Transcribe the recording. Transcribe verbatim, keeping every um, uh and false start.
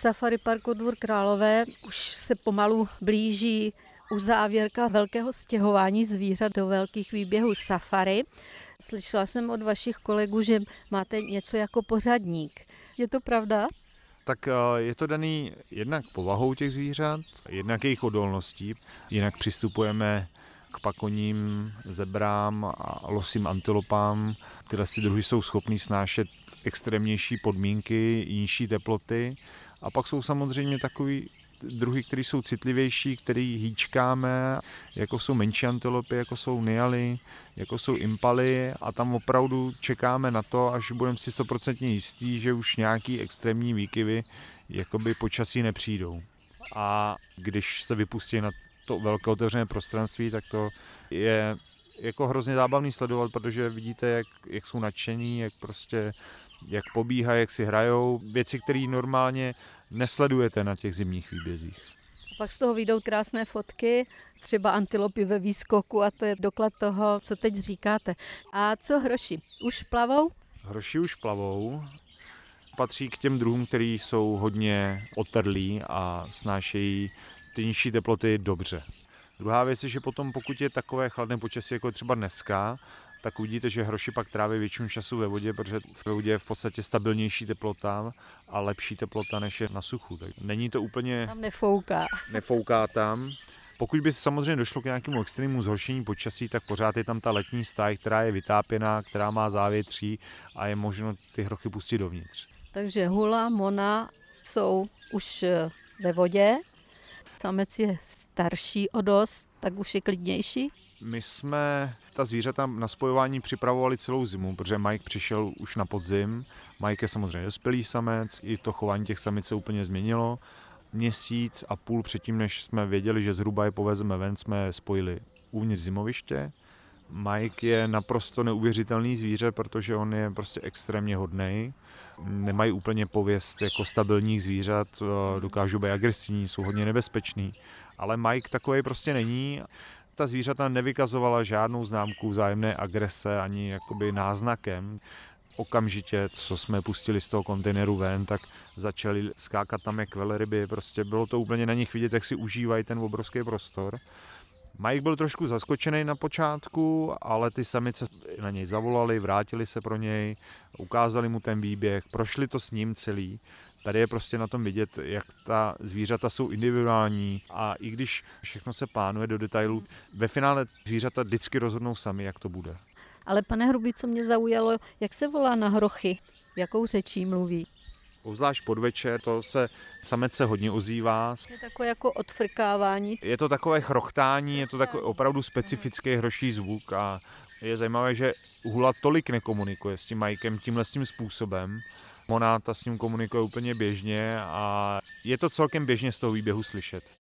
Safari parku Dvůr Králové už se pomalu blíží uzávěrka velkého stěhování zvířat do velkých výběhů safari. Slyšela jsem od vašich kolegů, že máte něco jako pořadník. Je to pravda? Tak je to daný jednak povahou těch zvířat, jednak jejich odolností. Jinak přistupujeme k pakoním, zebrám a losím antilopám. Tyhle ty druhy jsou schopný snášet extrémnější podmínky, nižší teploty. A pak jsou samozřejmě takový druhy, které jsou citlivější, který hýčkáme, jako jsou menší antilopy, jako jsou nialy, jako jsou impaly a tam opravdu čekáme na to, až budeme si stoprocentně jistí, že už nějaký extrémní výkyvy jakoby počasí nepřijdou. A když se vypustí na to velké otevřené prostranství, tak to je jako hrozně zábavný sledovat, protože vidíte, jak, jak jsou nadšení, jak prostě jak pobíhají, jak si hrajou, věci, které normálně nesledujete na těch zimních výbězích. Pak z toho vyjdou krásné fotky, třeba antilopy ve výskoku a to je doklad toho, co teď říkáte. A co hroši? Už plavou? Hroši už plavou. Patří k těm druhům, který jsou hodně otrlí a snášejí ty nižší teploty dobře. Druhá věc je, že potom, pokud je takové chladné počasí, jako je třeba dneska, tak uvidíte, že hroši pak tráví většinu času ve vodě, protože ve vodě je v podstatě stabilnější teplota a lepší teplota, než je na suchu. Tak není to úplně... Tam nefouká. Nefouká tam. Pokud by samozřejmě došlo k nějakému extrémnímu zhoršení počasí, tak pořád je tam ta letní stáj, která je vytápěná, která má závětří a je možno ty hrochy pustit dovnitř. Takže hula, mona jsou už ve vodě. Samec je starší o dost, tak už je klidnější. My jsme ta zvířata na spojování připravovali celou zimu, protože Mike přišel už na podzim. Mike je samozřejmě dospělý samec, i to chování těch samic se úplně změnilo. Měsíc a půl předtím, než jsme věděli, že zhruba je povezeme ven, jsme spojili uvnitř zimoviště. Mike je naprosto neuvěřitelný zvíře, protože on je prostě extrémně hodnej. Nemají úplně pověst jako stabilních zvířat, dokážou být agresivní, jsou hodně nebezpeční. Ale Mike takový prostě není. Ta zvířata nevykazovala žádnou známku vzájemné agrese ani jakoby náznakem. Okamžitě, co jsme pustili z toho kontejneru ven, tak začali skákat tam jak velryby. Prostě bylo to úplně na nich vidět, jak si užívají ten obrovský prostor. Mike byl trošku zaskočený na počátku, ale ty samice na něj zavolali, vrátili se pro něj, ukázali mu ten výběh, prošli to s ním celý. Tady je prostě na tom vidět, jak ta zvířata jsou individuální a i když všechno se plánuje do detailů, ve finále zvířata vždycky rozhodnou sami, jak to bude. Ale pane Hrubý, co mě zaujalo, jak se volá na hrochy? Jakou řečí mluví? Obzvlášť podvečer, to se samec se hodně ozývá. Je takové jako odfrkávání. Je to takové chrochtání, je to takový opravdu specifický hroší zvuk a je zajímavé, že hula tolik nekomunikuje s tím Mikem tímhle s tím způsobem. Monáta s ním komunikuje úplně běžně a je to celkem běžně z toho výběhu slyšet.